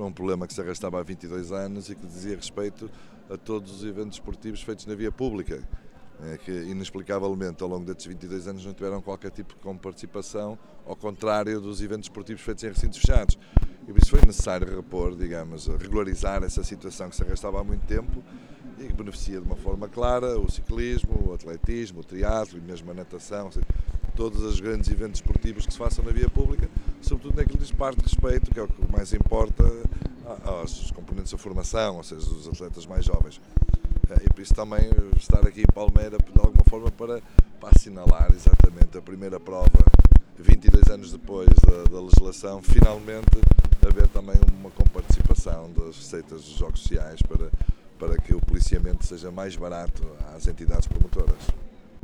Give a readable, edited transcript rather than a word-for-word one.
um problema que se arrastava há 22 anos e que dizia respeito a todos os eventos esportivos feitos na via pública, que inexplicavelmente ao longo destes 22 anos não tiveram qualquer tipo de participação, ao contrário dos eventos esportivos feitos em recintos fechados. E por isso foi necessário repor, digamos, regularizar essa situação que se arrastava há muito tempo e que beneficia de uma forma clara o ciclismo, o atletismo, o triatlo e mesmo a natação, todos os grandes eventos esportivos que se façam na via pública, sobretudo naquilo que diz parte de respeito, que é o que mais importa aos componentes da formação, ou seja, os atletas mais jovens. E por isso também estar aqui em Palmeira, de alguma forma, para assinalar exatamente a primeira prova, 22 anos depois da legislação, finalmente haver também uma comparticipação das receitas dos jogos sociais para que o policiamento seja mais barato às entidades promotoras.